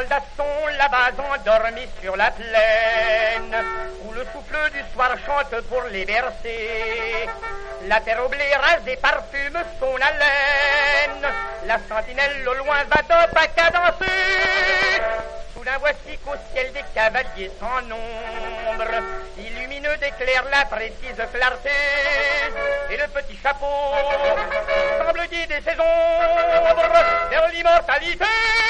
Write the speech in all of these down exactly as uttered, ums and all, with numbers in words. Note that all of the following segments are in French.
soldats sont là-bas endormis sur la plaine, où le souffle du soir chante pour les bercer. La terre au blé rasée parfume son haleine, la sentinelle au loin va d'un pas cadencer. Soudain voici qu'au ciel des cavaliers sans nombre, illumineux d'éclairs la précise clarté, et le petit chapeau semble guider ses ombres vers l'immortalité.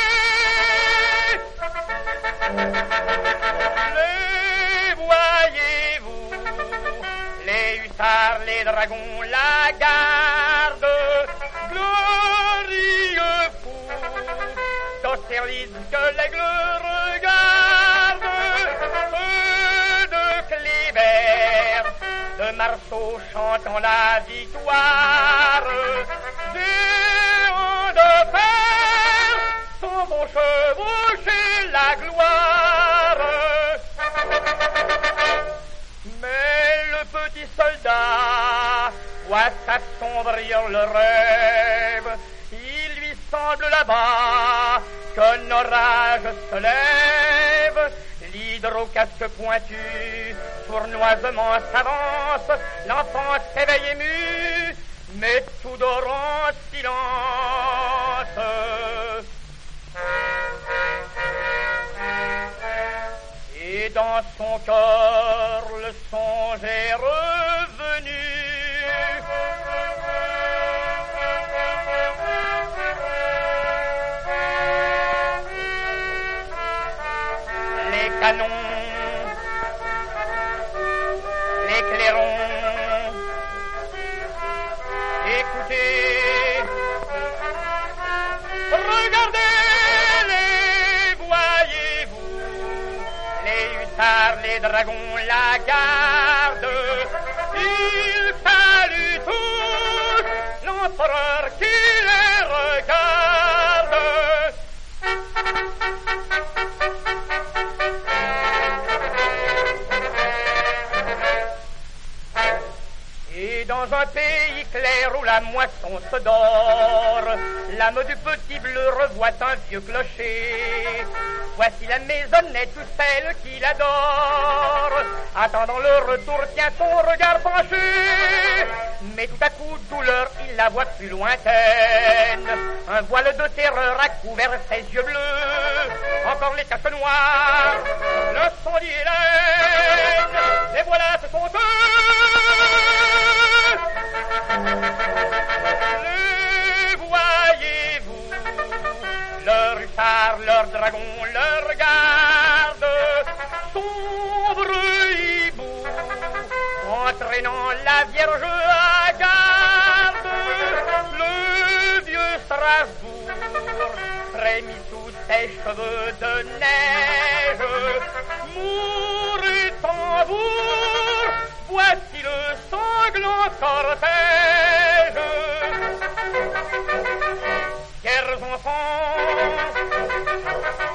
Les voyez-vous, les hussards, les dragons, la garde, glorieux fous, d'Austerlitz que l'aigle regarde, eux de Kléber, de Marceau chantant la victoire, géants de fer, s'en vont chevaucher la gloire. Mais le petit soldat voit s'assombrir le rêve, il lui semble là-bas qu'un orage se lève, l'hydrocasque pointu sournoisement s'avance, l'enfant s'éveille ému, mais tout dort en silence. Et dans son cœur le songe est revenu. Les canons, les clairons, écoutez, regardez, les voyez-vous, les hussards, les dragons, la garde, ils saluent tous l'empereur qui les regarde. Et dans un pays clair où la moisson se dort, l'âme du petit bleu revoit un vieux clocher. Voici la maisonnette où celle qui l'adore, attendant le retour, tient son regard penché. Mais tout à coup, douleur, il la voit plus lointaine. Un voile de terreur a couvert ses yeux bleus. Encore les taches noires, le sang dit Hélène. Et voilà, ce sont eux. Les voyez-vous, leurs hussards, leurs dragons, leurs gardes, sombres hiboux, entraînant la Vierge à garde. Le vieux Strasbourg frémit sous ses cheveux de neige, mourut tambour, voici le sanglant cortège. Chers enfants,